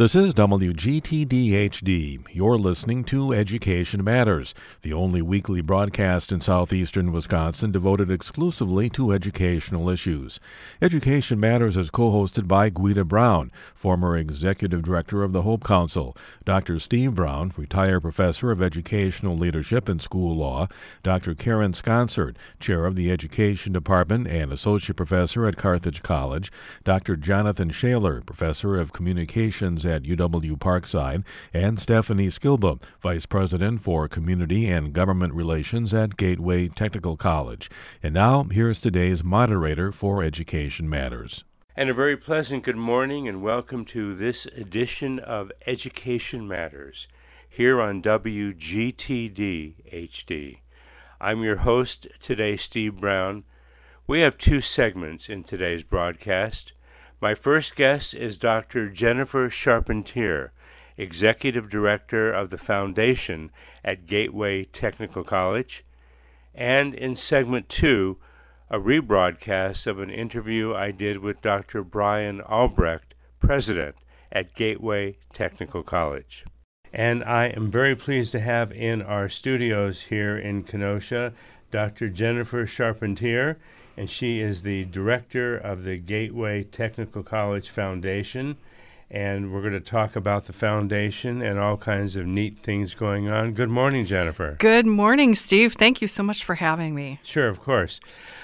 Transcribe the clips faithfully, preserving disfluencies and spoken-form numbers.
This is W G T D H D. You're listening to Education Matters, the only weekly broadcast in southeastern Wisconsin devoted exclusively to educational issues. Education Matters is co-hosted by Guida Brown, former Executive Director of the Hope Council, Doctor Steve Brown, retired Professor of Educational Leadership and School Law, Doctor Karen Sconsert, Chair of the Education Department and Associate Professor at Carthage College, Doctor Jonathan Shaler, Professor of Communications at U W Parkside, and Stephanie Skilba, Vice President for Community and Government Relations at Gateway Technical College. And now, here's today's moderator for Education Matters. And a very pleasant good morning and welcome to this edition of Education Matters here on W G T D H D. I'm your host today, Steve Brown. We have two segments in today's broadcast. My first guest is Doctor Jennifer Charpentier, Executive Director of the Foundation at Gateway Technical College. And in segment two, a rebroadcast of an interview I did with Doctor Brian Albrecht, President at Gateway Technical College. And I am very pleased to have in our studios here in Kenosha Doctor Jennifer Charpentier, and she is the director of the Gateway Technical College Foundation. And we're going to talk about the foundation and all kinds of neat things going on. Good morning, Jennifer. Good morning, Steve. Thank you so much for having me. Sure, of course.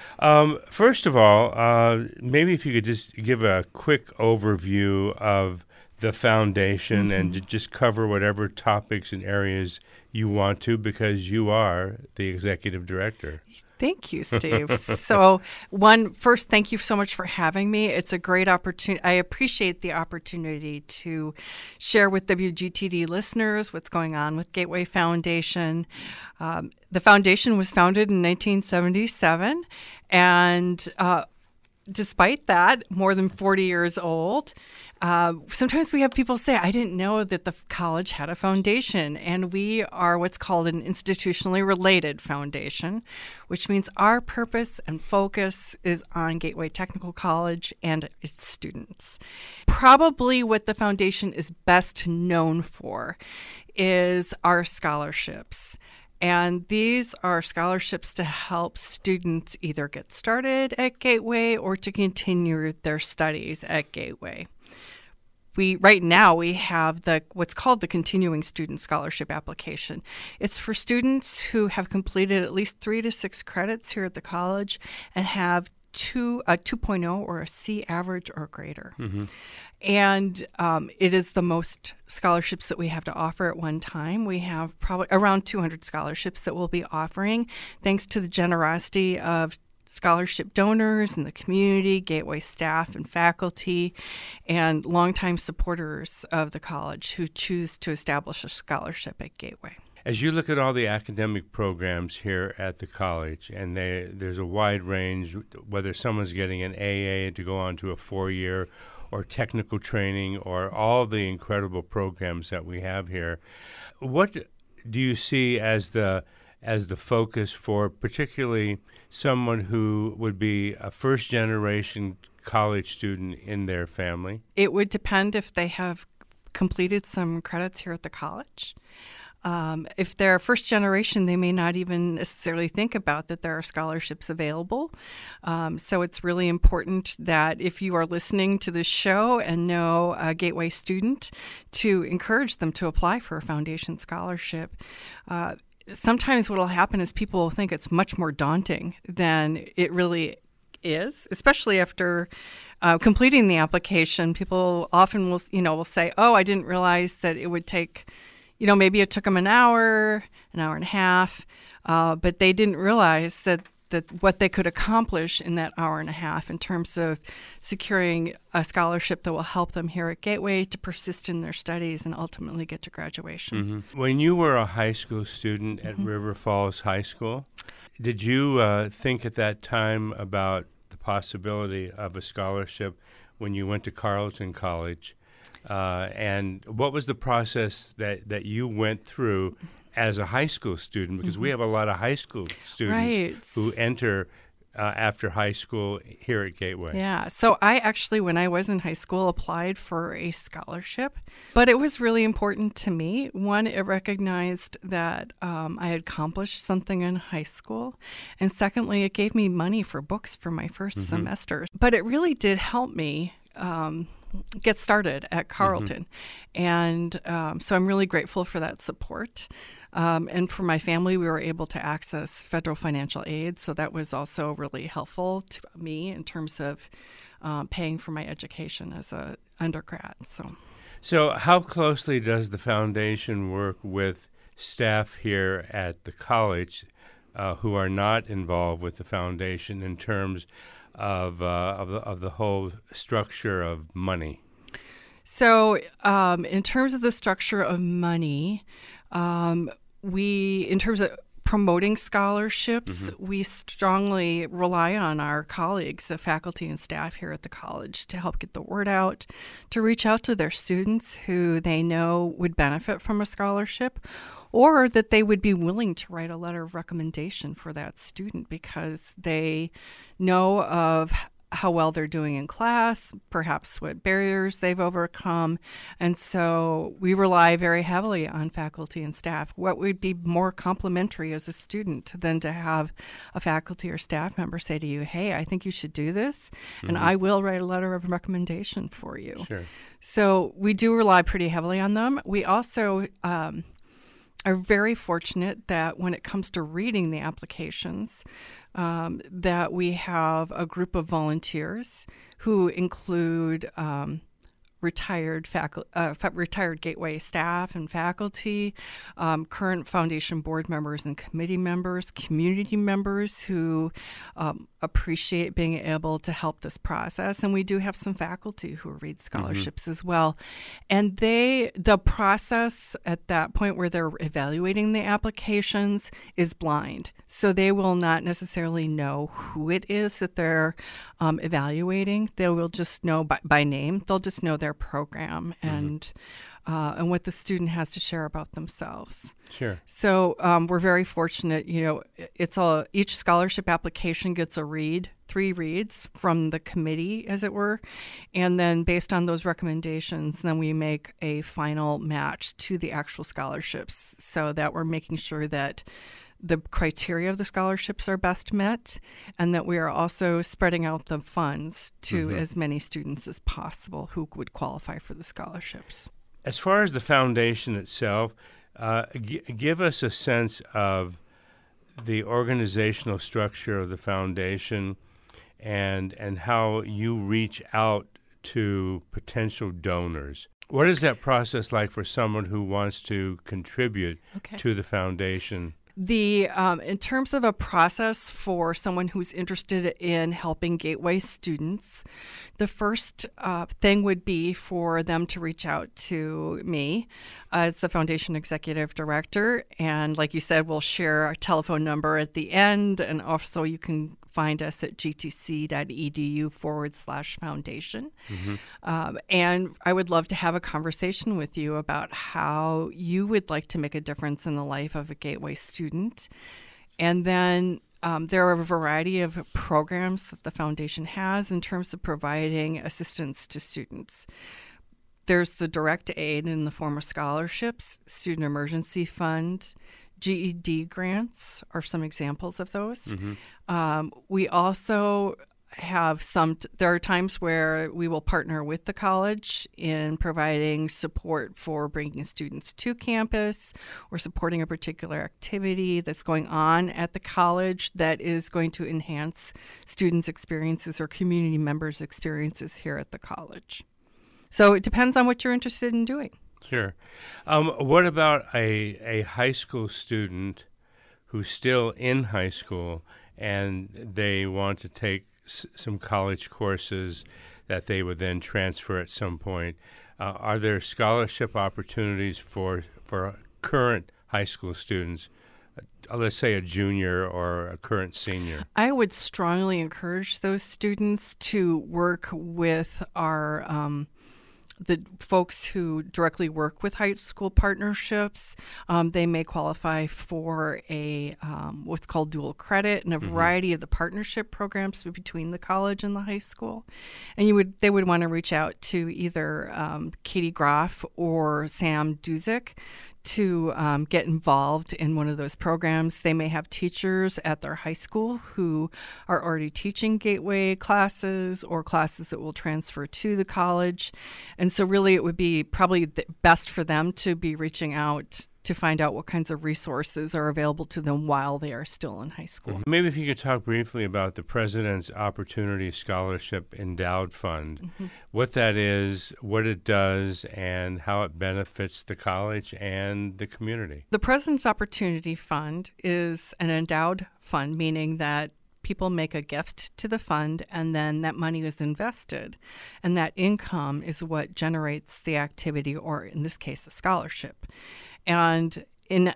Um, first of all, uh, maybe if you could just give a quick overview of the foundation mm-hmm. and j- just cover whatever topics and areas you want to, because you are the executive director. Thank you, Steve. So, one, first, thank you so much for having me. It's a great opportunity. I appreciate the opportunity to share with W G T D listeners what's going on with Gateway Foundation. Um, the foundation was founded in nineteen seventy-seven, and uh, despite that, more than forty years old. Uh, sometimes we have people say, I didn't know that the college had a foundation, and we are what's called an institutionally related foundation, which means our purpose and focus is on Gateway Technical College and its students. Probably what the foundation is best known for is our scholarships. And these are scholarships to help students either get started at Gateway or to continue their studies at Gateway. We right now we have the what's called the Continuing Student Scholarship Application. It's for students who have completed at least three to six credits here at the college and have two a two point oh or a C average or greater. Mm-hmm. And um, it is the most scholarships that we have to offer at one time. We have probably around two hundred scholarships that we'll be offering, thanks to the generosity of scholarship donors in the community, Gateway staff and faculty, and longtime supporters of the college who choose to establish a scholarship at Gateway. As you look at all the academic programs here at the college, and they, there's a wide range, whether someone's getting an A A to go on to a four-year or technical training or all the incredible programs that we have here, what do you see as the as the focus for particularly someone who would be a first-generation college student in their family? It would depend if they have completed some credits here at the college. Um, if they're first generation, they may not even necessarily think about that there are scholarships available. Um, so it's really important that if you are listening to this show and know a Gateway student, to encourage them to apply for a foundation scholarship. Uh, Sometimes what will happen is people will think it's much more daunting than it really is, especially after uh, completing the application. People often will, you know, will say, "Oh, I didn't realize that it would take, you know, maybe it took them an hour, an hour and a half, uh, but they didn't realize that that what they could accomplish in that hour and a half in terms of securing a scholarship that will help them here at Gateway to persist in their studies and ultimately get to graduation." Mm-hmm. When you were a high school student at mm-hmm. River Falls High School, did you uh, think at that time about the possibility of a scholarship when you went to Carleton College? Uh, and what was the process that, that you went through as a high school student? Because mm-hmm. we have a lot of high school students right. who enter uh, after high school here at Gateway? Yeah. So I actually, when I was in high school, applied for a scholarship, but it was really important to me. One, it recognized that um, I had accomplished something in high school. And secondly, it gave me money for books for my first mm-hmm. semester. But it really did help me um, get started at Carleton. Mm-hmm. And um, so I'm really grateful for that support. Um, and for my family, we were able to access federal financial aid. So that was also really helpful to me in terms of um, paying for my education as an undergrad. So, so how closely does the foundation work with staff here at the college uh, who are not involved with the foundation in terms of, uh, of, the, of the whole structure of money? So um, in terms of the structure of money, um, we, in terms of promoting scholarships, mm-hmm. we strongly rely on our colleagues, the faculty and staff here at the college, to help get the word out, to reach out to their students who they know would benefit from a scholarship, or that they would be willing to write a letter of recommendation for that student because they know of how well they're doing in class, perhaps what barriers they've overcome. And so we rely very heavily on faculty and staff. What would be more complimentary as a student than to have a faculty or staff member say to you, hey, I think you should do this, mm-hmm. and I will write a letter of recommendation for you. Sure. So we do rely pretty heavily on them. We also um, are very fortunate that when it comes to reading the applications, um, that we have a group of volunteers who include um, retired facu- uh, fa- retired Gateway staff and faculty, um, current foundation board members and committee members, community members who um, appreciate being able to help this process. And we do have some faculty who read scholarships mm-hmm. as well. And they, the process at that point where they're evaluating the applications is blind. So they will not necessarily know who it is that they're um, evaluating. They will just know by, by name. They'll just know their program and mm-hmm. uh, and what the student has to share about themselves. Sure. So um, we're very fortunate. You know, it's a each scholarship application gets a read, three reads from the committee, as it were, and then based on those recommendations, then we make a final match to the actual scholarships, so that we're making sure that the criteria of the scholarships are best met, and that we are also spreading out the funds to mm-hmm. as many students as possible who would qualify for the scholarships. As far as the foundation itself, uh, g- give us a sense of the organizational structure of the foundation and and how you reach out to potential donors. What is that process like for someone who wants to contribute okay. to the foundation? The um, in terms of a process for someone who's interested in helping Gateway students, the first uh, thing would be for them to reach out to me as the foundation executive director. And like you said, we'll share our telephone number at the end, and also you can find us at gtc.edu forward slash foundation. Mm-hmm. Um, and I would love to have a conversation with you about how you would like to make a difference in the life of a Gateway student. And then um, there are a variety of programs that the foundation has in terms of providing assistance to students. There's the direct aid in the form of scholarships, student emergency fund, G E D grants are some examples of those. Mm-hmm. Um, we also have some, t- there are times where we will partner with the college in providing support for bringing students to campus or supporting a particular activity that's going on at the college that is going to enhance students' experiences or community members' experiences here at the college. So it depends on what you're interested in doing. Sure. Um, what about a a high school student who's still in high school and they want to take s- some college courses that they would then transfer at some point? Uh, are there scholarship opportunities for for current high school students? Uh, let's say a junior or a current senior. I would strongly encourage those students to work with our um, the folks who directly work with high school partnerships, um, they may qualify for a um, what's called dual credit and a mm-hmm. variety of the partnership programs between the college and the high school. And you would they would want to reach out to either um, Katie Groff or Sam Duzick to um, get involved in one of those programs. They may have teachers at their high school who are already teaching Gateway classes or classes that will transfer to the college. And so really it would be probably the best for them to be reaching out to find out what kinds of resources are available to them while they are still in high school. Maybe if you could talk briefly about the President's Opportunity Scholarship Endowed Fund, mm-hmm. what that is, what it does, and how it benefits the college and the community. The President's Opportunity Fund is an endowed fund, meaning that people make a gift to the fund and then that money is invested. And that income is what generates the activity, or in this case, a scholarship. And in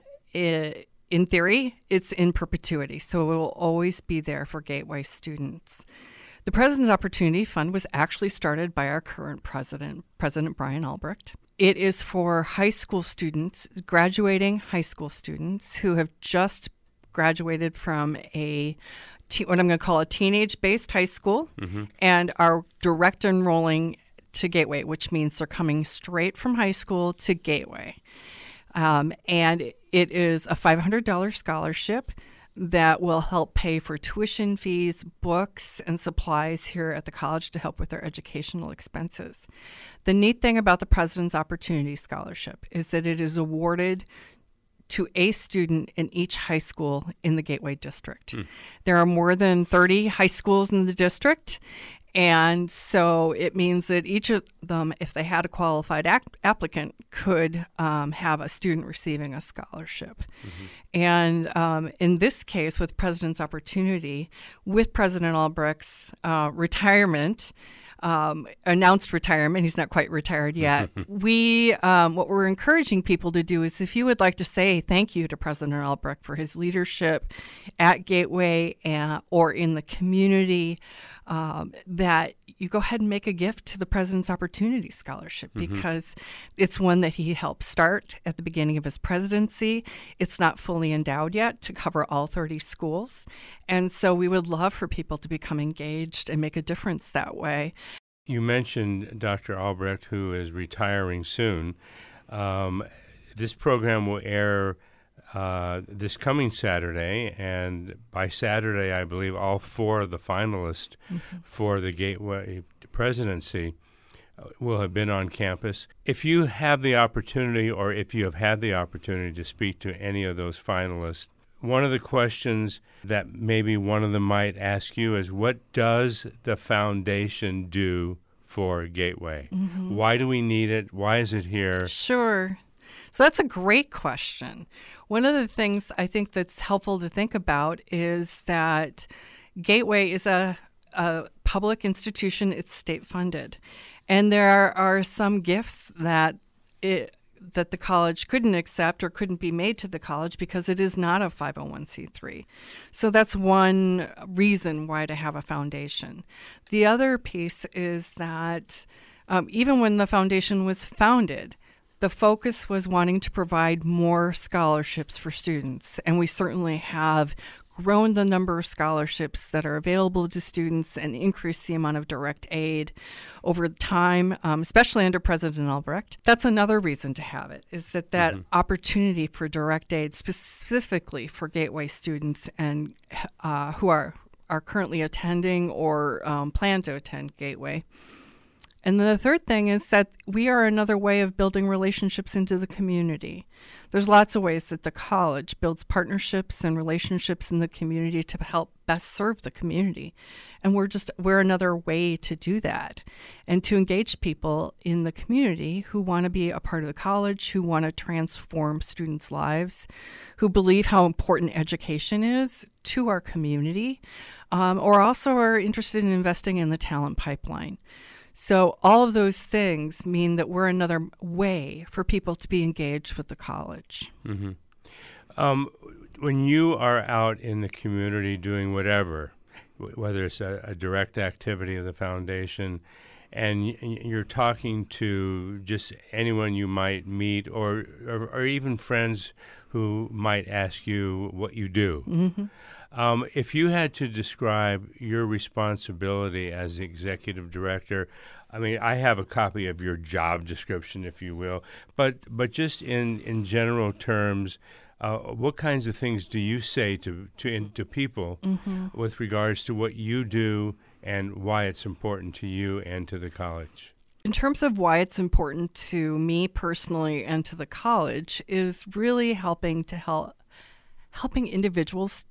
in theory, it's in perpetuity, so it will always be there for Gateway students. The President's Opportunity Fund was actually started by our current president, President Brian Albrecht. It is for high school students, graduating high school students who have just graduated from a te- what I'm going to call a teenage-based high school mm-hmm. and are direct enrolling to Gateway, which means they're coming straight from high school to Gateway. Um, and it is a five hundred dollars scholarship that will help pay for tuition fees, books, and supplies here at the college to help with their educational expenses. The neat thing about the President's Opportunity Scholarship is that it is awarded to a student in each high school in the Gateway District. Mm. There are more than thirty high schools in the district, and so it means that each of them, if they had a qualified ac- applicant, could um, have a student receiving a scholarship. Mm-hmm. And um, in this case, with President's Opportunity, with President Albrecht's uh, retirement, um, announced retirement, he's not quite retired yet, we, um, what we're encouraging people to do is, if you would like to say thank you to President Albrecht for his leadership at Gateway and, or in the community, Um, that you go ahead and make a gift to the President's Opportunity Scholarship mm-hmm. because it's one that he helped start at the beginning of his presidency. It's not fully endowed yet to cover all thirty schools. And so we would love for people to become engaged and make a difference that way. You mentioned Doctor Albrecht, who is retiring soon. Um, this program will air Uh, this coming Saturday, and by Saturday, I believe all four of the finalists mm-hmm. for the Gateway presidency uh, will have been on campus. If you have the opportunity, or if you have had the opportunity to speak to any of those finalists, one of the questions that maybe one of them might ask you is, what does the foundation do for Gateway? Mm-hmm. Why do we need it? Why is it here? Sure. So that's a great question. One of the things I think that's helpful to think about is that Gateway is a, a public institution. It's state funded. And there are, are some gifts that it, that the college couldn't accept or couldn't be made to the college because it is not a five oh one c three. So that's one reason why to have a foundation. The other piece is that um, even when the foundation was founded, the focus was wanting to provide more scholarships for students, and we certainly have grown the number of scholarships that are available to students and increased the amount of direct aid over time, um, especially under President Albrecht. That's another reason to have it, is that that mm-hmm. opportunity for direct aid specifically for Gateway students and uh, who are, are currently attending or um, plan to attend Gateway. And then the third thing is that we are another way of building relationships into the community. There's lots of ways that the college builds partnerships and relationships in the community to help best serve the community. And we're just, we're another way to do that and to engage people in the community who want to be a part of the college, who want to transform students' lives, who believe how important education is to our community, um, or also are interested in investing in the talent pipeline. So all of those things mean that we're another way for people to be engaged with the college. Mm-hmm. Um, when you are out in the community doing whatever, w- whether it's a, a direct activity of the foundation, and you're talking to just anyone you might meet, or or, or even friends who might ask you what you do. Mm-hmm. Um, if you had to describe your responsibility as the executive director, I mean, I have a copy of your job description, if you will, but but just in, in general terms, uh, what kinds of things do you say to to, in, to people mm-hmm. with regards to what you do and why it's important to you and to the college? In terms of why it's important to me personally and to the college is really helping to help helping individuals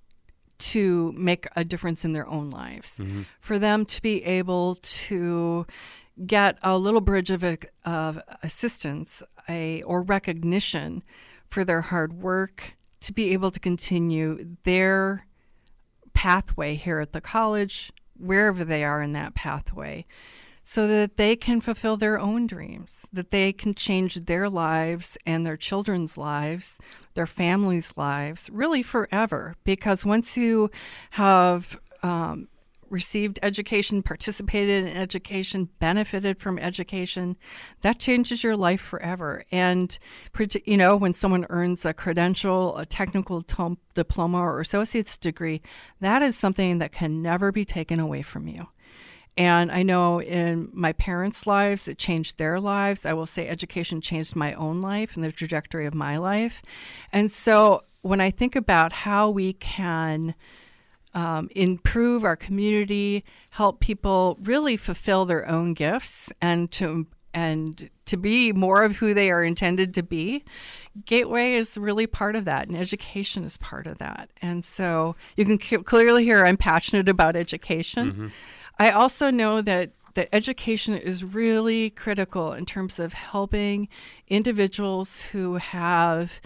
to make a difference in their own lives, mm-hmm. for them to be able to get a little bridge of, of assistance a, or recognition for their hard work, to be able to continue their pathway here at the college, wherever they are in that pathway, so that they can fulfill their own dreams, that they can change their lives and their children's lives, their families' lives, really forever. Because once you have um, received education, participated in education, benefited from education, that changes your life forever. And, you know, when someone earns a credential, a technical tom- diploma or associate's degree, that is something that can never be taken away from you. And I know in my parents' lives, it changed their lives. I will say education changed my own life and the trajectory of my life. And so when I think about how we can um, improve our community, help people really fulfill their own gifts and to and to be more of who they are intended to be, Gateway is really part of that, and education is part of that. And so you can c- clearly hear I'm passionate about education. Mm-hmm. I also know that, that education is really critical in terms of helping individuals who have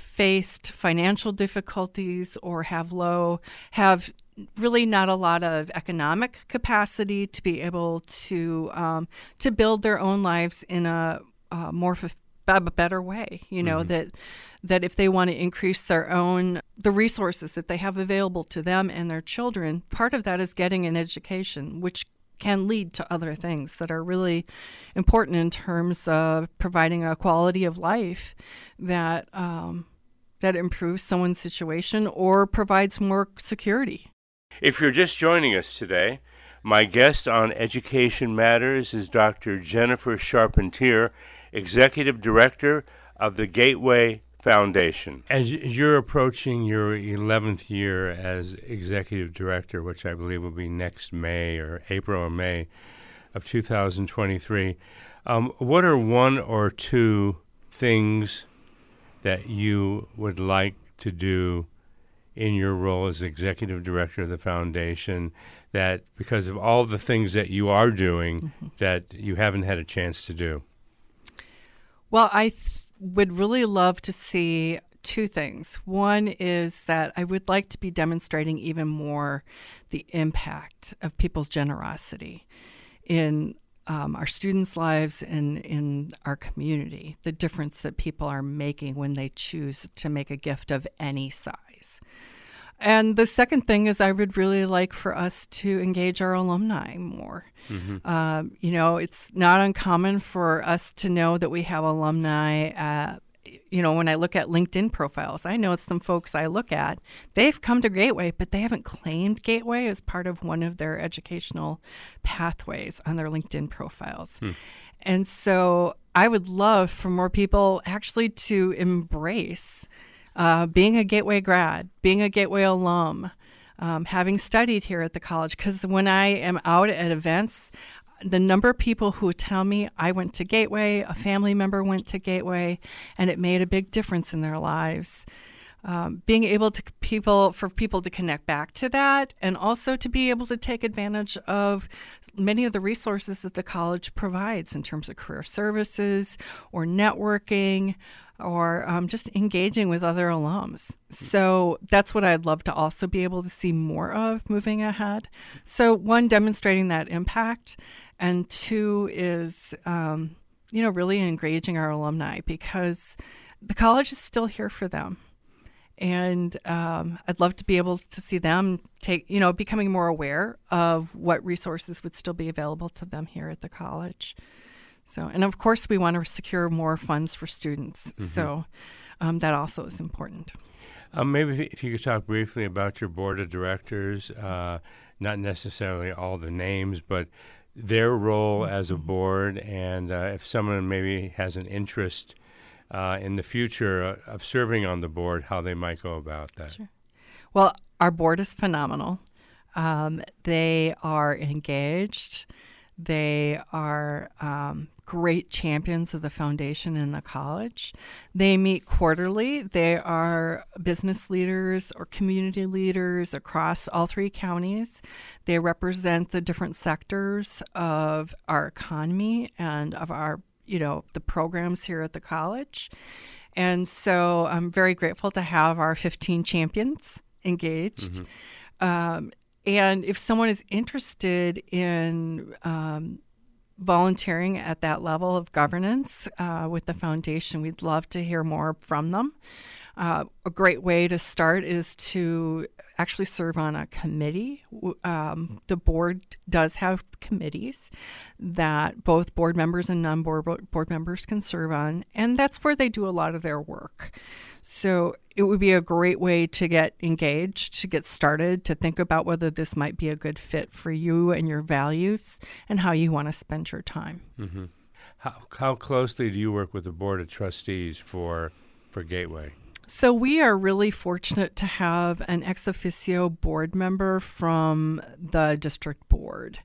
faced financial difficulties or have low, have really not a lot of economic capacity to be able to um, to build their own lives in a uh, more f- a better way. You know, mm-hmm. that that if they want to increase their own, the resources that they have available to them and their children, part of that is getting an education, which can lead to other things that are really important in terms of providing a quality of life that um, that improves someone's situation or provides more security. If you're just joining us today, my guest on Education Matters is Doctor Jennifer Charpentier, Executive Director of the Gateway Foundation. As you're approaching your eleventh year as Executive Director, which I believe will be next May or April or May of two thousand twenty-three, um, what are one or two things that you would like to do in your role as Executive Director of the Foundation that, because of all the things that you are doing, mm-hmm. that you haven't had a chance to do? Well, I th- would really love to see two things. One is that I would like to be demonstrating even more the impact of people's generosity in um, our students' lives and in our community, the difference that people are making when they choose to make a gift of any size. And the second thing is I would really like for us to engage our alumni more. Mm-hmm. Um, you know, it's not uncommon for us to know that we have alumni. Uh, you know, when I look at LinkedIn profiles, I know it's some folks I look at. They've come to Gateway, but they haven't claimed Gateway as part of one of their educational pathways on their LinkedIn profiles. Hmm. And so I would love for more people actually to embrace Uh, being a Gateway grad, being a Gateway alum, um, having studied here at the college. Because when I am out at events, the number of people who tell me I went to Gateway, a family member went to Gateway, and it made a big difference in their lives. Um, being able to people for people to connect back to that, and also to be able to take advantage of many of the resources that the college provides in terms of career services or networking, or um, just engaging with other alums. So that's what I'd love to also be able to see more of moving ahead. So one, demonstrating that impact, and two is, um, you know, really engaging our alumni, because the college is still here for them. and um, I'd love to be able to see them take, you know, becoming more aware of what resources would still be available to them here at the college. So, and of course, we want to secure more funds for students. Mm-hmm. So um, that also is important. Um, maybe if you could talk briefly about your board of directors, uh, not necessarily all the names, but their role mm-hmm. as a board, and uh, if someone maybe has an interest uh, in the future uh, of serving on the board, how they might go about that. Sure. Well, our board is phenomenal. Um, they are engaged. They are um, great champions of the foundation and the college. They meet quarterly. They are business leaders or community leaders across all three counties. They represent the different sectors of our economy and of our, you know, the programs here at the college. And so I'm very grateful to have our fifteen champions engaged. Mm-hmm. Um, And if someone is interested in um, volunteering at that level of governance uh, with the foundation, we'd love to hear more from them. Uh, a great way to start is to actually serve on a committee. Um, the board does have committees that both board members and non-board board members can serve on, and that's where they do a lot of their work. So it would be a great way to get engaged, to get started, to think about whether this might be a good fit for you and your values and how you want to spend your time. Mm-hmm. How, how closely do you work with the board of trustees for for Gateway? So we are really fortunate to have an ex officio board member from the district board.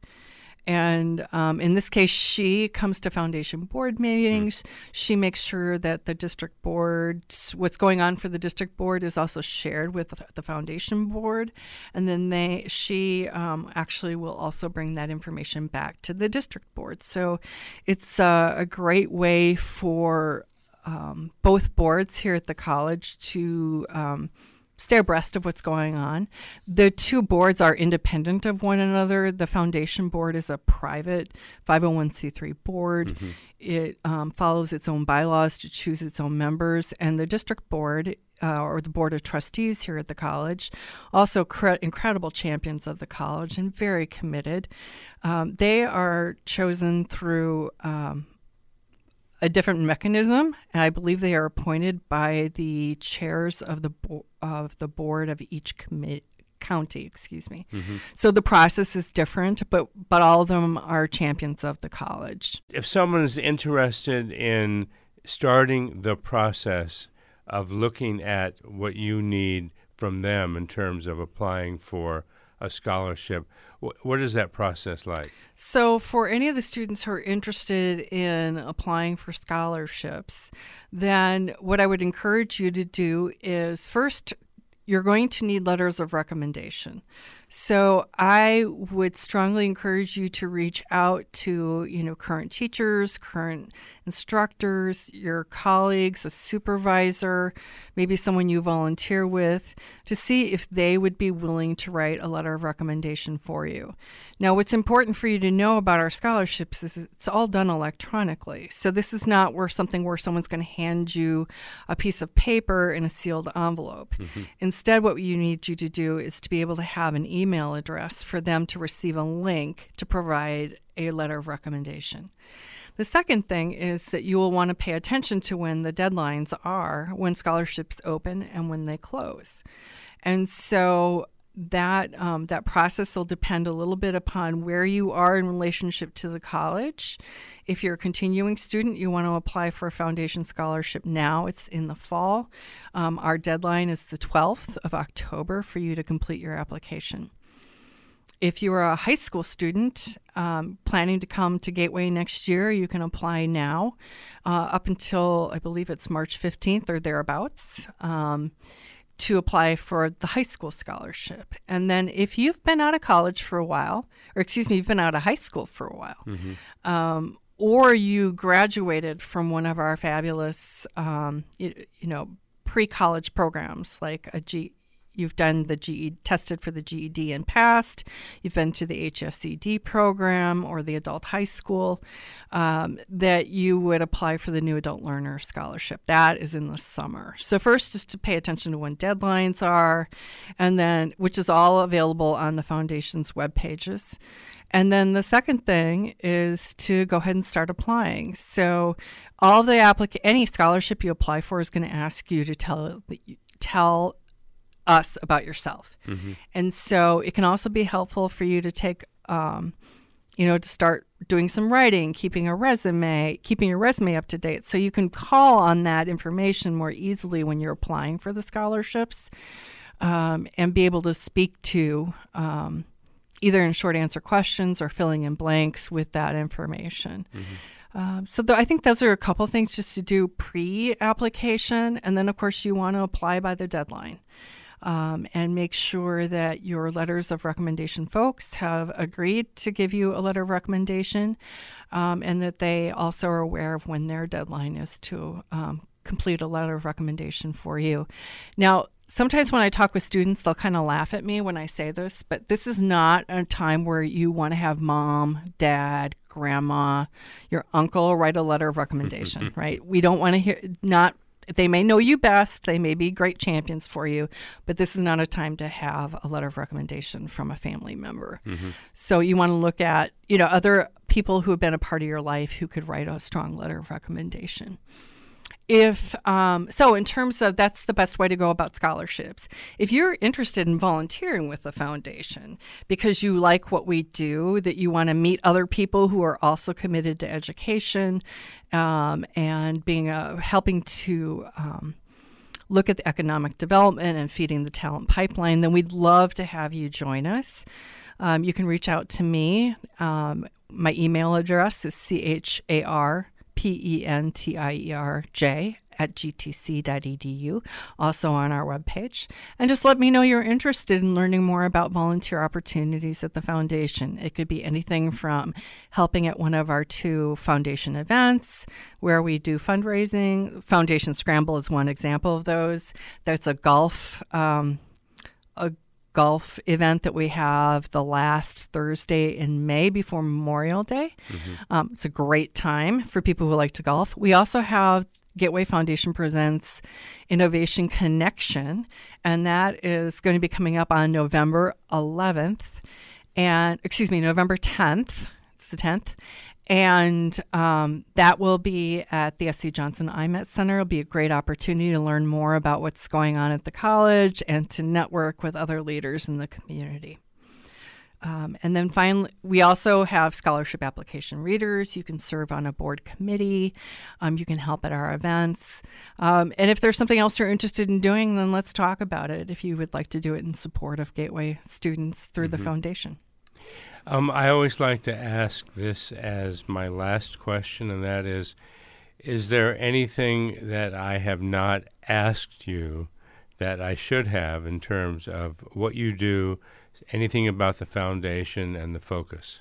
And um, in this case, she comes to foundation board meetings. Mm. She makes sure that the district board, what's going on for the district board is also shared with the foundation board. And then they, she um, actually will also bring that information back to the district board. So it's uh, a great way for um, both boards here at the college to um, stay abreast of what's going on. The two boards are independent of one another. The foundation board is a private five oh one c three board. Mm-hmm. It um, follows its own bylaws to choose its own members. And the district board, uh, or the board of trustees here at the college, also cre- incredible champions of the college and very committed. Um, they are chosen through um, a different mechanism, and I believe they are appointed by the chairs of the bo- of the board of each commi- county. Excuse me. Mm-hmm. So the process is different, but but all of them are champions of the college. If someone is interested in starting the process of looking at what you need from them in terms of applying for a scholarship, what is that process like? So for any of the students who are interested in applying for scholarships, then what I would encourage you to do is first, you're going to need letters of recommendation. So I would strongly encourage you to reach out to, you know, current teachers, current instructors, your colleagues, a supervisor, maybe someone you volunteer with, to see if they would be willing to write a letter of recommendation for you. Now, what's important for you to know about our scholarships is it's all done electronically. So this is not where something where someone's going to hand you a piece of paper in a sealed envelope. Mm-hmm. Instead, what you need you to do is to be able to have an email email address for them to receive a link to provide a letter of recommendation. The second thing is that you will want to pay attention to when the deadlines are, when scholarships open and when they close. And so that um, that process will depend a little bit upon where you are in relationship to the college. If you're a continuing student, you want to apply for a foundation scholarship now. It's in the fall. Um, our deadline is the twelfth of October for you to complete your application. If you are a high school student um, planning to come to Gateway next year, you can apply now uh, up until, I believe it's March fifteenth or thereabouts. Um, to apply for the high school scholarship. And then if you've been out of college for a while, or excuse me, you've been out of high school for a while, mm-hmm. um, or you graduated from one of our fabulous, um, you, you know, pre-college programs like a G, you've done the G E D, tested for the G E D and passed, you've been to the H S E D program or the adult high school, um, that you would apply for the New Adult Learner Scholarship. That is in the summer. So first is to pay attention to when deadlines are, and then, which is all available on the foundation's web pages. And then the second thing is to go ahead and start applying. So all the applica- any scholarship you apply for is going to ask you to tell tell us about yourself. Mm-hmm. And so it can also be helpful for you to take, um, you know, to start doing some writing, keeping a resume, keeping your resume up to date, so you can call on that information more easily when you're applying for the scholarships, um, and be able to speak to um, either in short answer questions or filling in blanks with that information. Mm-hmm. Um, so th- I think those are a couple things just to do pre-application. And then, of course, you want to apply by the deadline, um, and make sure that your letters of recommendation folks have agreed to give you a letter of recommendation, um, and that they also are aware of when their deadline is to um, complete a letter of recommendation for you. Now, sometimes when I talk with students, they'll kind of laugh at me when I say this, but this is not a time where you want to have mom, dad, grandma, your uncle write a letter of recommendation, right? We don't want to hear, not, they may know you best, they may be great champions for you, but this is not a time to have a letter of recommendation from a family member. Mm-hmm. So you want to look at, you know, other people who have been a part of your life who could write a strong letter of recommendation. If um, so, in terms of that's the best way to go about scholarships. If you're interested in volunteering with the foundation because you like what we do, that you want to meet other people who are also committed to education, um, and being a, helping to um, look at the economic development and feeding the talent pipeline, then we'd love to have you join us. Um, you can reach out to me. Um, my email address is C H A R P E N T I E R J at g t c dot e d u, also on our webpage. And just let me know you're interested in learning more about volunteer opportunities at the foundation. It could be anything from helping at one of our two foundation events where we do fundraising. Foundation Scramble is one example of those. That's a golf um, a golf event that we have the last Thursday in May before Memorial Day. Mm-hmm. Um, it's a great time for people who like to golf. We also have Gateway Foundation presents Innovation Connection, and that is going to be coming up on November eleventh, and excuse me, November tenth. It's the tenth. And um, that will be at the S C Johnson I M E T Center. It'll be a great opportunity to learn more about what's going on at the college and to network with other leaders in the community. Um, and then finally, we also have scholarship application readers. You can serve on a board committee. Um, you can help at our events. Um, and if there's something else you're interested in doing, then let's talk about it if you would like to do it in support of Gateway students through mm-hmm. the foundation. Um, I always like to ask this as my last question, and that is, is there anything that I have not asked you that I should have in terms of what you do, anything about the foundation and the focus?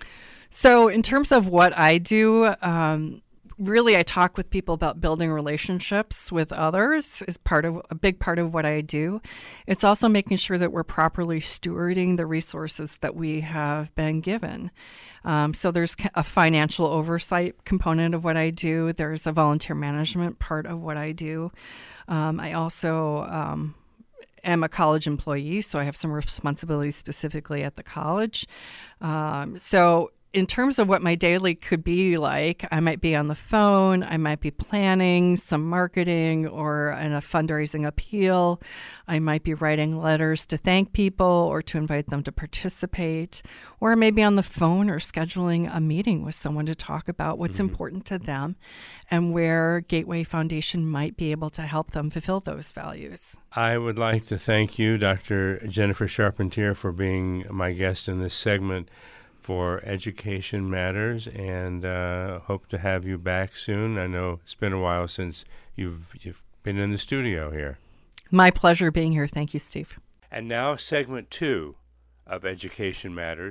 So in terms of what I do, um, really I talk with people about building relationships with others is part of a big part of what I do. It's also making sure that we're properly stewarding the resources that we have been given. Um, so there's a financial oversight component of what I do. There's a volunteer management part of what I do. Um, I also um, am a college employee, so I have some responsibilities specifically at the college. Um, so in terms of what my daily could be like, I might be on the phone, I might be planning some marketing or in a fundraising appeal. I might be writing letters to thank people or to invite them to participate, or maybe on the phone or scheduling a meeting with someone to talk about what's mm-hmm. important to them and where Gateway Foundation might be able to help them fulfill those values. I would like to thank you, Doctor Jennifer Charpentier, for being my guest in this segment for Education Matters, and uh, hope to have you back soon. I know it's been a while since you've, you've been in the studio here. My pleasure being here. Thank you, Steve. And now segment two of Education Matters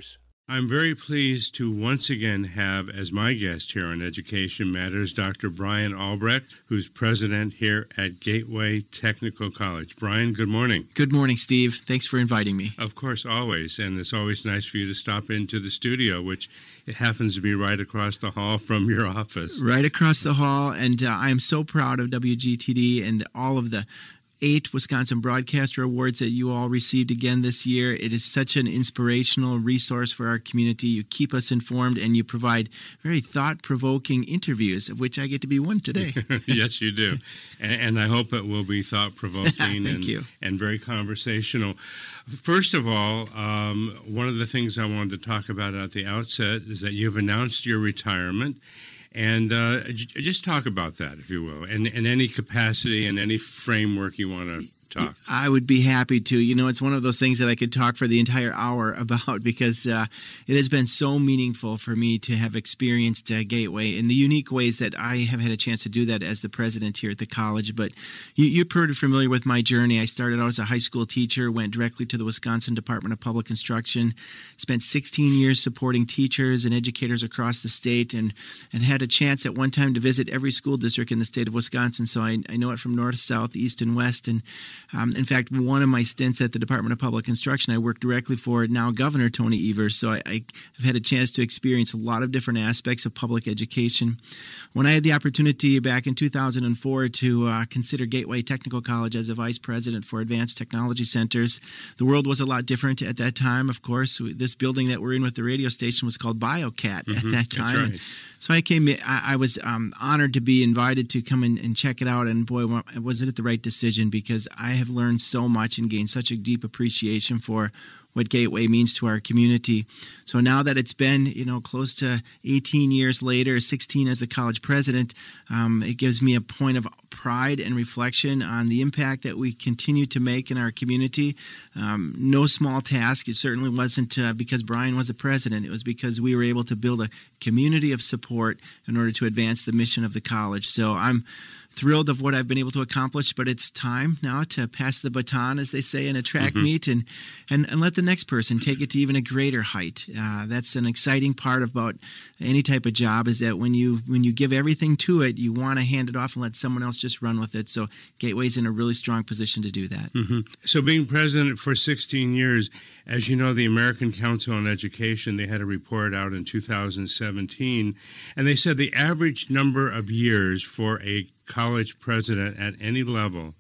I'm very pleased to once again have as my guest here on Education Matters Doctor Brian Albrecht, who's president here at Gateway Technical College. Brian, good morning. Good morning, Steve. Thanks for inviting me. Of course, always. And it's always nice for you to stop into the studio, which it happens to be right across the hall from your office. Right across the hall. And uh, I am so proud of W G T D and all of the eight Wisconsin Broadcaster Awards that you all received again this year. It is such an inspirational resource for our community. You keep us informed and you provide very thought-provoking interviews, of which I get to be one today. Yes, you do. And, and I hope it will be thought-provoking Thank and, you. and very conversational. First of all, um, one of the things I wanted to talk about at the outset is that you've announced your retirement. And uh, j- just talk about that, if you will, in, in any capacity and any framework you want to talk. I would be happy to. You know, it's one of those things that I could talk for the entire hour about because uh, it has been so meaningful for me to have experienced uh, Gateway in the unique ways that I have had a chance to do that as the president here at the college. But you, you're pretty familiar with my journey. I started out as a high school teacher, went directly to the Wisconsin Department of Public Instruction, spent sixteen years supporting teachers and educators across the state, and, and had a chance at one time to visit every school district in the state of Wisconsin. So I, I know it from north, south, east, and west. And Um, in fact, one of my stints at the Department of Public Instruction, I worked directly for now Governor Tony Evers, so I, I've had a chance to experience a lot of different aspects of public education. When I had the opportunity back in two thousand four to uh, consider Gateway Technical College as a vice president for Advanced Technology Centers, the world was a lot different at that time, of course. This building that we're in with the radio station was called BioCat mm-hmm, at that time. That's right. So I came. I, I was um, honored to be invited to come in and check it out. And boy, was it the right decision, because I have learned so much and gained such a deep appreciation for what Gateway means to our community. So now that it's been, you know, close to eighteen years later, sixteen as a college president, um, it gives me a point of pride and reflection on the impact that we continue to make in our community. Um, no small task. It certainly wasn't uh, because Brian was the president. It was because we were able to build a community of support in order to advance the mission of the college. So I'm thrilled of what I've been able to accomplish, but it's time now to pass the baton, as they say in a track mm-hmm. meet, and, and, and let the next person take it to even a greater height. Uh, that's an exciting part about any type of job, is that when you when you give everything to it, you want to hand it off and let someone else just run with it. So Gateway's in a really strong position to do that. Mm-hmm. So being president for sixteen years, as you know, the American Council on Education, they had a report out in two thousand seventeen, and they said the average number of years for a college president at any level,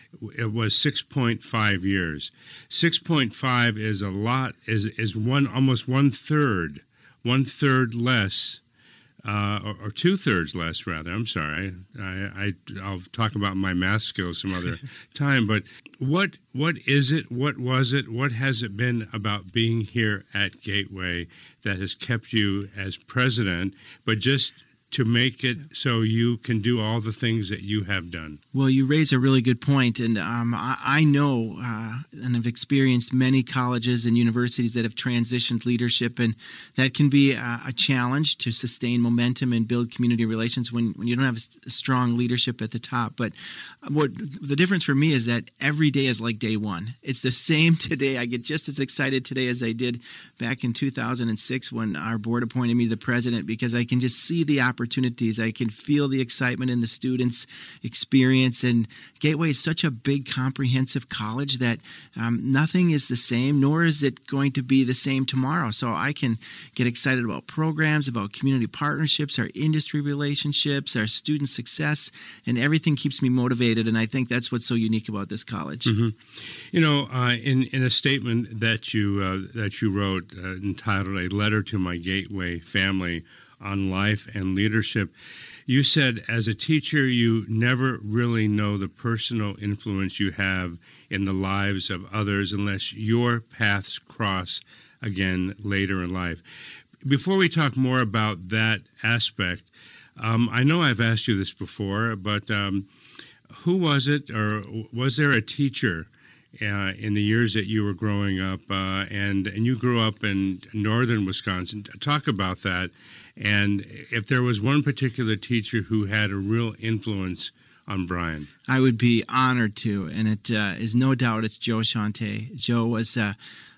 it was six point five years. six point five is a lot, is is one almost one third, one third less, uh, or, or two thirds less rather. I'm sorry, I, I I'll talk about my math skills some other time. But what what is it? What was it? What has it been about being here at Gateway that has kept you as president, but just to make it so you can do all the things that you have done? Well, you raise a really good point, and um, I, I know uh, and have experienced many colleges and universities that have transitioned leadership, and that can be a, a challenge to sustain momentum and build community relations when, when you don't have a strong leadership at the top. But what the difference for me is that every day is like day one. It's the same today. I get just as excited today as I did back in two thousand six when our board appointed me the president, because I can just see the opportunity opportunities. I can feel the excitement in the students' experience. And Gateway is such a big, comprehensive college that um, nothing is the same, nor is it going to be the same tomorrow. So I can get excited about programs, about community partnerships, our industry relationships, our student success, and everything keeps me motivated. And I think that's what's so unique about this college. Mm-hmm. You know, uh, in in a statement that you uh, that you wrote uh, entitled "A Letter to My Gateway Family on Life and Leadership," you said, as a teacher, you never really know the personal influence you have in the lives of others unless your paths cross again later in life. Before we talk more about that aspect, um, I know I've asked you this before, but um, who was it, or was there a teacher Uh, in the years that you were growing up, uh, and and you grew up in northern Wisconsin? Talk about that, and if there was one particular teacher who had a real influence on Brian. I would be honored to, and it uh, is no doubt it's Joe Shante. Joe was uh,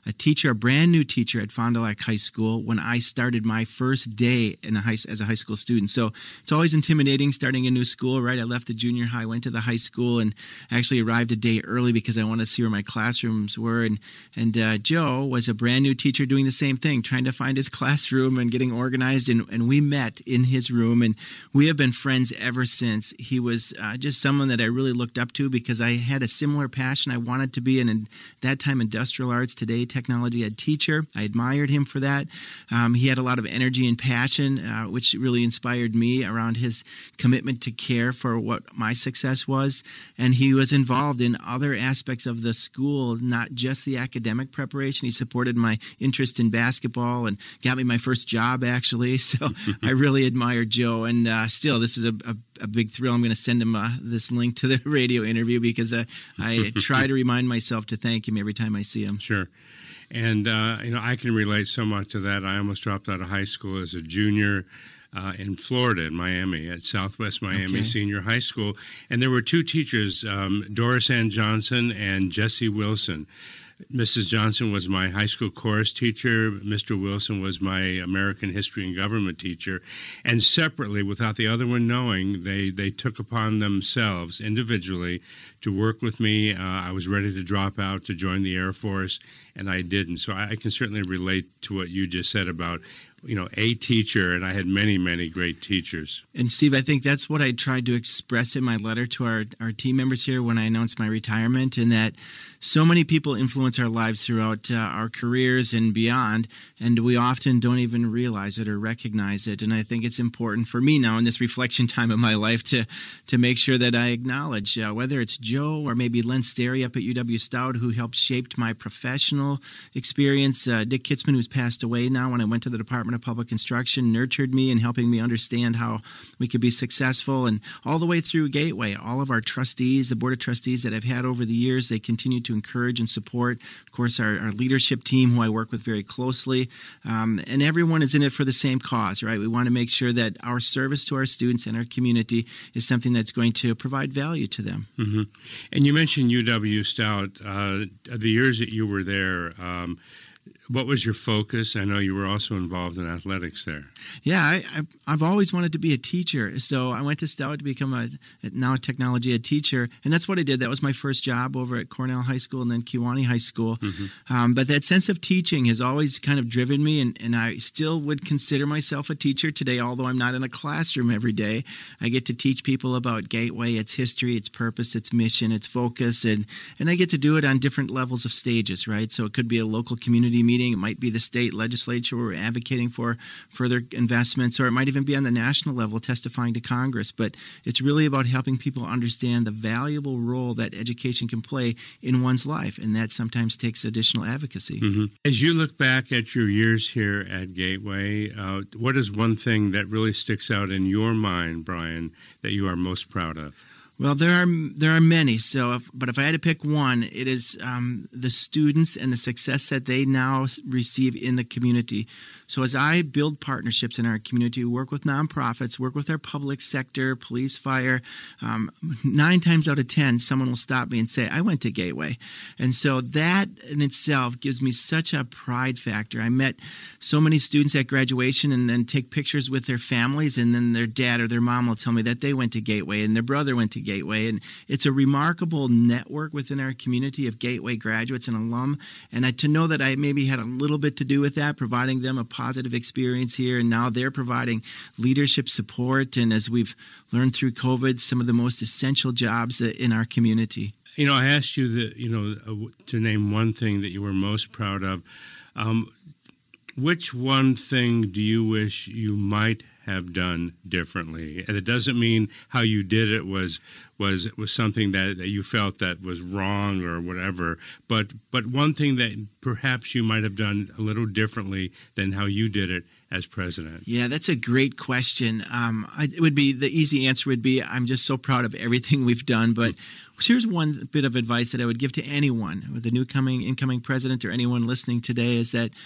a teacher, a brand new teacher at Fond du Lac High School when I started my first day in a high, as a high school student. So it's always intimidating starting a new school, right? I left the junior high, went to the high school, and actually arrived a day early because I wanted to see where my classrooms were. And and uh, Joe was a brand new teacher doing the same thing, trying to find his classroom and getting organized. And, and we met in his room, and we have been friends ever since. He was uh, just someone that I really looked up to because I had a similar passion. I wanted to be an, in that time, industrial arts, today technology ed teacher. I admired him for that. Um, he had a lot of energy and passion, uh, which really inspired me around his commitment to care for what my success was. And he was involved in other aspects of the school, not just the academic preparation. He supported my interest in basketball and got me my first job, actually. So I really admired Joe. And uh, still, this is a, a, a big thrill. I'm going to send him uh, this link to the radio interview because uh, I try to remind myself to thank him every time I see him. Sure. And, uh, you know, I can relate so much to that. I almost dropped out of high school as a junior uh, in Florida, in Miami, at Southwest Miami okay. Senior High School. And there were two teachers, um, Doris Ann Johnson and Jessie Wilson. Missus Johnson was my high school chorus teacher. Mister Wilson was my American history and government teacher. And separately, without the other one knowing, they, they took upon themselves individually to work with me. Uh, I was ready to drop out to join the Air Force, and I didn't. So I, I can certainly relate to what you just said about, you know, a teacher, and I had many, many great teachers. And Steve, I think that's what I tried to express in my letter to our, our team members here when I announced my retirement, and that so many people influence our lives throughout uh, our careers and beyond, and we often don't even realize it or recognize it. And I think it's important for me now in this reflection time of my life to to make sure that I acknowledge, uh, whether it's Joe or maybe Len Sterry up at U W Stout, who helped shape my professional experience, uh, Dick Kitzman, who's passed away now when I went to the Department of Public Instruction, nurtured me in helping me understand how we could be successful, and all the way through Gateway, all of our trustees, the board of trustees that I've had over the years, they continue to encourage and support. Of course, our, our leadership team, who I work with very closely, um, and everyone is in it for the same cause, right? We want to make sure that our service to our students and our community is something that's going to provide value to them. Mm-hmm. And you mentioned U W Stout. Uh, the years that you were there, um, what was your focus? I know you were also involved in athletics there. Yeah, I, I, I've always wanted to be a teacher. So I went to Stout to become a now a technology ed teacher. And that's what I did. That was my first job over at Cornell High School and then Kewanee High School. Mm-hmm. Um, but that sense of teaching has always kind of driven me. And, and I still would consider myself a teacher today, although I'm not in a classroom every day. I get to teach people about Gateway, its history, its purpose, its mission, its focus. And, and I get to do it on different levels of stages, right? So it could be a local community meeting. It might be the state legislature where we're advocating for further investments, or it might even be on the national level testifying to Congress. But it's really about helping people understand the valuable role that education can play in one's life, and that sometimes takes additional advocacy. Mm-hmm. As you look back at your years here at Gateway, uh, what is one thing that really sticks out in your mind, Brian, that you are most proud of? Well, there are there are many. So, if, but if I had to pick one, it is um, the students and the success that they now receive in the community. So, as I build partnerships in our community, work with nonprofits, work with our public sector, police, fire, um, nine times out of ten, someone will stop me and say, "I went to Gateway," and so that in itself gives me such a pride factor. I met so many students at graduation, and then take pictures with their families, and then their dad or their mom will tell me that they went to Gateway and their brother went to Gateway. Gateway, and it's a remarkable network within our community of Gateway graduates and alum, and I, to know that I maybe had a little bit to do with that, providing them a positive experience here, and now they're providing leadership support, and as we've learned through COVID, some of the most essential jobs in our community. You know, I asked you that, you know, uh, to name one thing that you were most proud of. Um, which one thing do you wish you might have done differently? And it doesn't mean how you did it was was was something that, that you felt that was wrong or whatever, but but one thing that perhaps you might have done a little differently than how you did it as president. Yeah, that's a great question. Um, I, it would be the easy answer would be I'm just so proud of everything we've done, but here's one bit of advice that I would give to anyone, with the new coming incoming president or anyone listening today, is that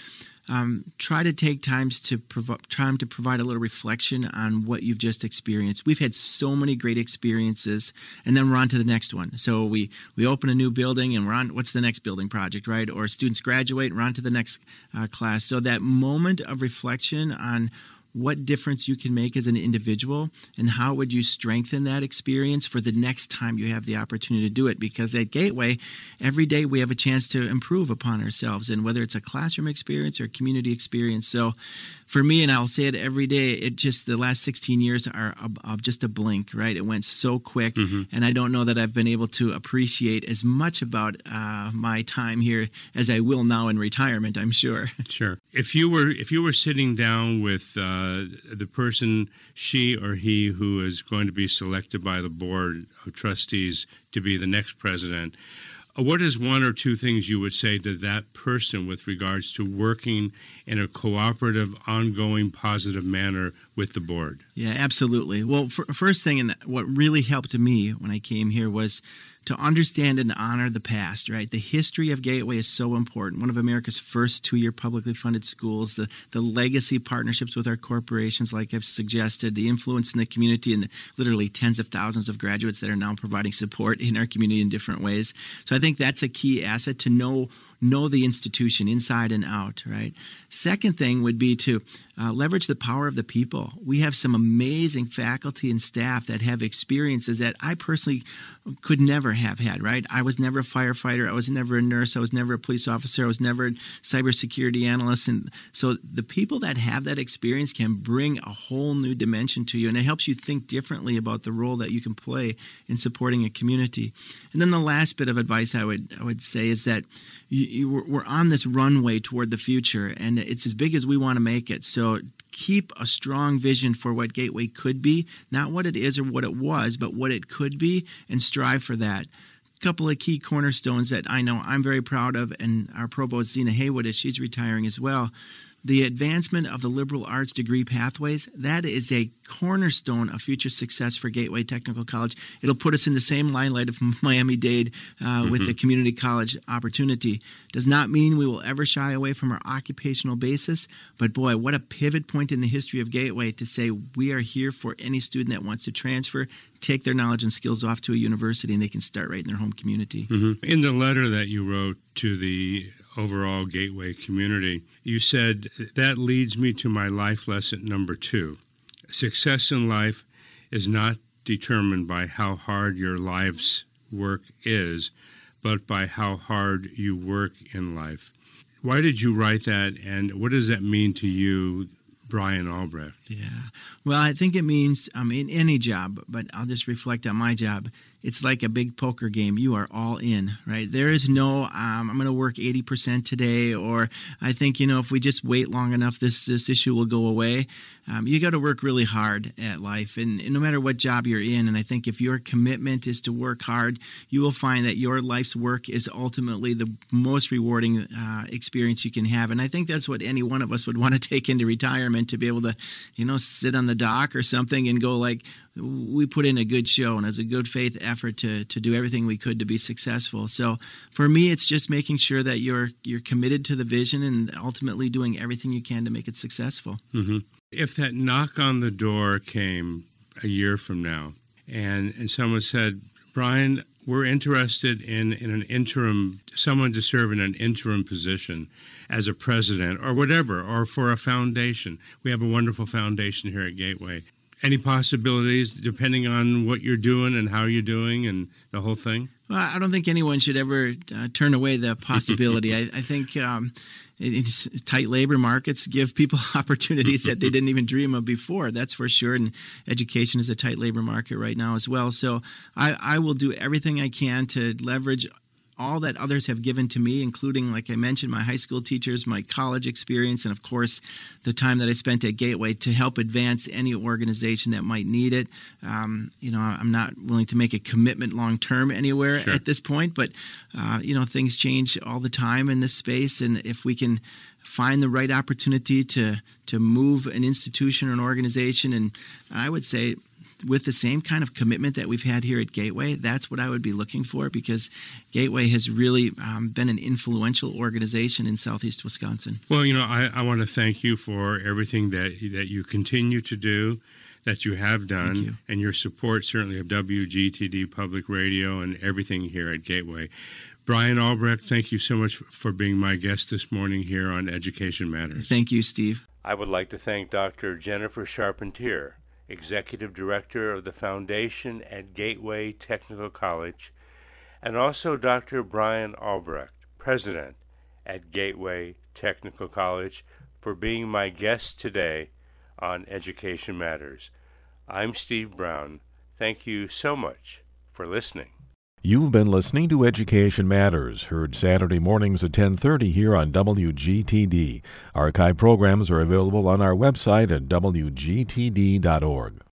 um, try to take times to provo- time to provide a little reflection on what you've just experienced. We've had so many great experiences, and then we're on to the next one. So we, we open a new building, and we're on, what's the next building project, right? Or students graduate, and we're on to the next uh, class. So that moment of reflection on what difference you can make as an individual and how would you strengthen that experience for the next time you have the opportunity to do it. Because at Gateway, every day we have a chance to improve upon ourselves, and whether it's a classroom experience or a community experience. So for me, and I'll say it every day, it just the last sixteen years are a, a, just a blink, right? It went so quick, mm-hmm. and I don't know that I've been able to appreciate as much about uh, my time here as I will now in retirement, I'm sure. Sure. If you were if you were sitting down with uh, the person, she or he, who is going to be selected by the board of trustees to be the next president, what is one or two things you would say to that person with regards to working in a cooperative, ongoing, positive manner with the board? Yeah, absolutely. Well, for, first thing, and what really helped me when I came here was to understand and honor the past, right? The history of Gateway is so important. One of America's first two-year publicly funded schools, the, the legacy partnerships with our corporations, like I've suggested, the influence in the community, and the literally tens of thousands of graduates that are now providing support in our community in different ways. So I think that's a key asset, to know know the institution inside and out, right? Second thing would be to uh, leverage the power of the people. We have some amazing faculty and staff that have experiences that I personally could never have had, right? I was never a firefighter. I was never a nurse. I was never a police officer. I was never a cybersecurity analyst. And so the people that have that experience can bring a whole new dimension to you, and it helps you think differently about the role that you can play in supporting a community. And then the last bit of advice I would I would say is that you, you, we're on this runway toward the future, and it's as big as we want to make it. So keep a strong vision for what Gateway could be, not what it is or what it was, but what it could be, and strive for that. A couple of key cornerstones that I know I'm very proud of, and our provost, Zena Haywood, as she's retiring as well. The advancement of the liberal arts degree pathways, that is a cornerstone of future success for Gateway Technical College. It'll put us in the same limelight of Miami-Dade uh, mm-hmm. with the community college opportunity. Does not mean we will ever shy away from our occupational basis, but boy, what a pivot point in the history of Gateway to say we are here for any student that wants to transfer, take their knowledge and skills off to a university, and they can start right in their home community. Mm-hmm. In the letter that you wrote to the overall Gateway community, you said, that leads me to my life lesson number two. Success in life is not determined by how hard your life's work is, but by how hard you work in life. Why did you write that, and what does that mean to you, Brian Albrecht? Yeah. Well, I think it means um, in any job, but I'll just reflect on my job. It's like a big poker game. You are all in, right? There is no, um, I'm going to work eighty percent today, or I think, you know, if we just wait long enough, this this issue will go away. Um, you got to work really hard at life, and, and no matter what job you're in. And I think if your commitment is to work hard, you will find that your life's work is ultimately the most rewarding uh, experience you can have. And I think that's what any one of us would want to take into retirement, to be able to, you know, sit on the dock or something and go like, we put in a good show, and as a good faith effort to to do everything we could to be successful. So for me, it's just making sure that you're you're committed to the vision and ultimately doing everything you can to make it successful. Mm-hmm. If that knock on the door came a year from now, and, and someone said, Brian, we're interested in, in an interim, someone to serve in an interim position as a president or whatever, or for a foundation. We have a wonderful foundation here at Gateway. Any possibilities depending on what you're doing and how you're doing and the whole thing? Well, I don't think anyone should ever uh, turn away the possibility. I, I think um, it's, tight labor markets give people opportunities that they didn't even dream of before. That's for sure. And education is a tight labor market right now as well. So I, I will do everything I can to leverage all that others have given to me, including, like I mentioned, my high school teachers, my college experience, and of course, the time that I spent at Gateway, to help advance any organization that might need it. Um, you know, I'm not willing to make a commitment long term anywhere sure. at this point, but uh, you know, things change all the time in this space, and if we can find the right opportunity to to move an institution or an organization, and I would say with the same kind of commitment that we've had here at Gateway, that's what I would be looking for, because Gateway has really um, been an influential organization in Southeast Wisconsin. Well, you know, I, I want to thank you for everything that that you continue to do, that you have done, you. and your support certainly of W G T D Public Radio and everything here at Gateway. Brian Albrecht, thank you so much for being my guest this morning here on Education Matters. Thank you, Steve. I would like to thank Doctor Jennifer Charpentier, Executive Director of the Foundation at Gateway Technical College, and also Doctor Brian Albrecht, President at Gateway Technical College, for being my guest today on Education Matters. I'm Steve Brown. Thank you so much for listening. You've been listening to Education Matters, heard Saturday mornings at ten thirty here on W G T D. Archive programs are available on our website at W G T D dot org.